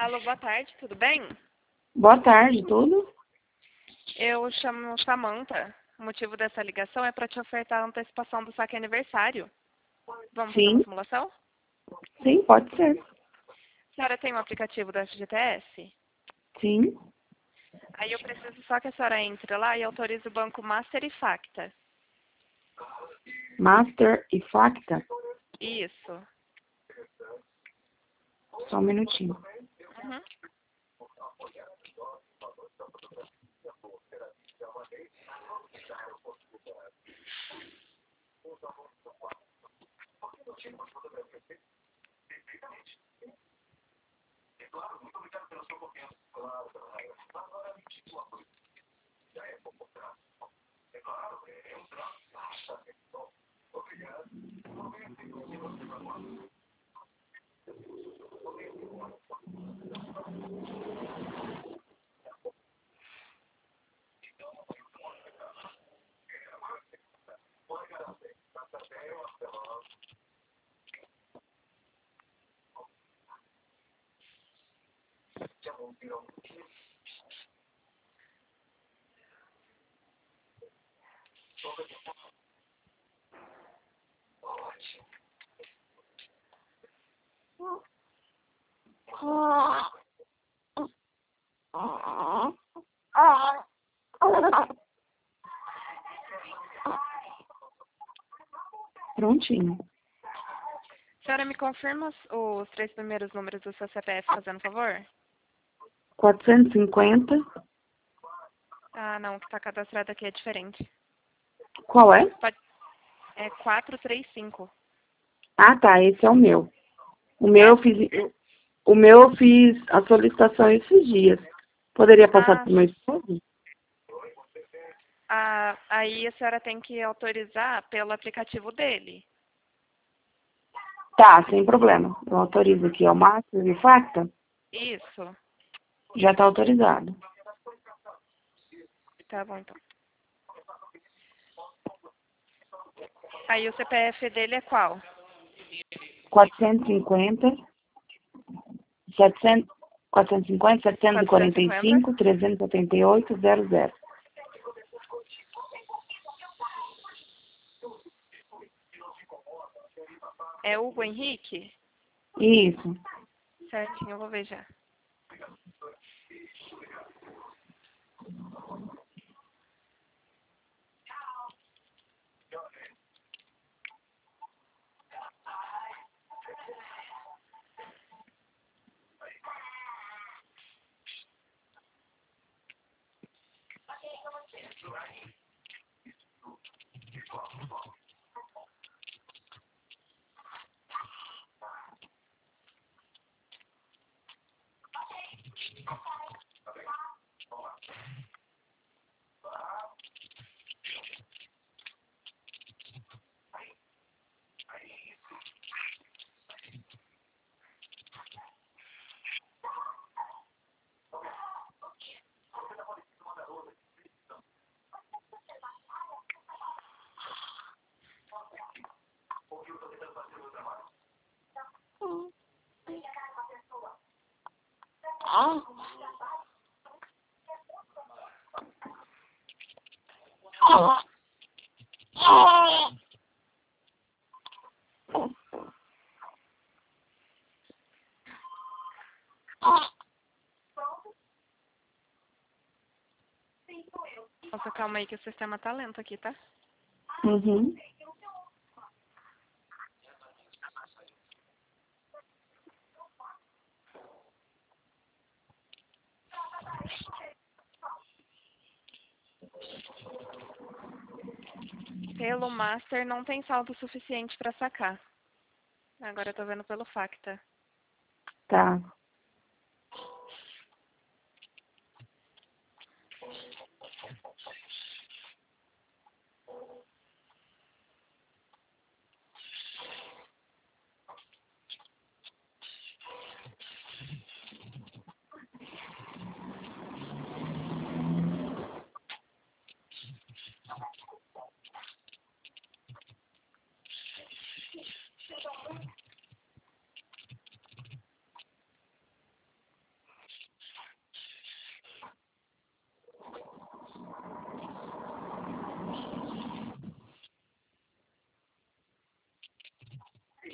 Alô, boa tarde, tudo bem? Boa tarde, tudo? Eu chamo Samantha. O motivo dessa ligação é para te ofertar a antecipação do saque aniversário. Vamos fazer uma Sim, simulação? sim, pode ser. A senhora tem um aplicativo da FGTS? Sim, Aí eu preciso só que a senhora entre lá e autorize o banco Master e Facta. Master e Facta. Isso. Só um minutinho. Uhum. Prontinho. A senhora me confirma os 3 primeiros números do seu CPF, fazendo favor? 450. Ah, não, o que está cadastrado aqui é diferente. Qual é? É 435. Ah, tá, esse é o meu. O É? meu eu fiz a solicitação esses dias. Poderia passar Ah, para o meu esposo? aí a senhora tem que autorizar pelo aplicativo dele. Tá, sem problema. Eu autorizo aqui, ó, Master e Facta. Isso. Já está autorizado. Tá bom, então. Aí o CPF dele é qual? 450, 700, 450, 450. 745, 378, 00. É Hugo Henrique? Isso. Certinho, eu vou ver já. Nossa, calma aí que o sistema tá lento aqui, tá? Uhum. Pelo Master não tem saldo suficiente para sacar. Agora eu tô vendo pelo Facta. Tá.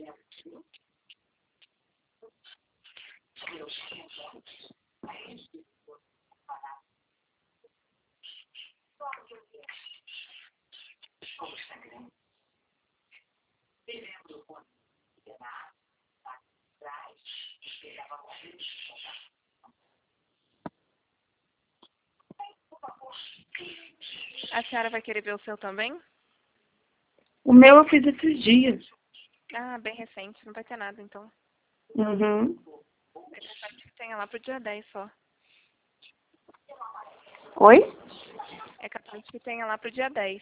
A senhora vai querer ver o seu também? O meu eu fiz esses dias. Ah, bem recente. Não vai ter nada, então. Uhum. É capaz que tenha lá pro dia 10 só. Oi? É capaz que tenha lá pro dia 10.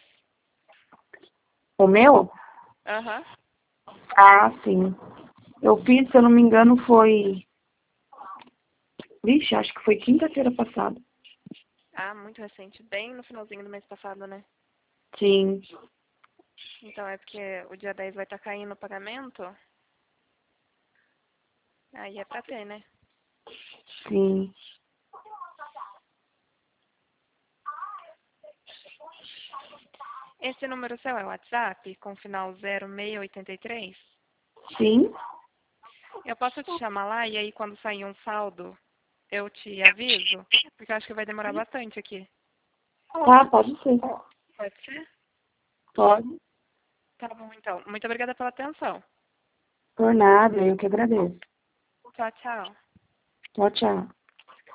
O meu? Aham. Ah, sim. Eu fiz, se eu não me engano, foi... Vixe, acho que foi quinta-feira passada. Ah, muito recente. Bem no finalzinho do mês passado, né? Sim, Então é porque o dia 10 vai estar caindo o pagamento. Aí é pra ter, né? sim. Esse número seu é o WhatsApp, com final 0683? Sim? Eu posso te chamar lá e aí quando sair um saldo, eu te aviso? Porque eu acho que vai demorar bastante aqui. Ah, pode ser. Pode ser? Pode. Tá bom, então. Muito obrigada pela atenção. Por nada, eu que agradeço. Tchau, tchau. Tchau, tchau.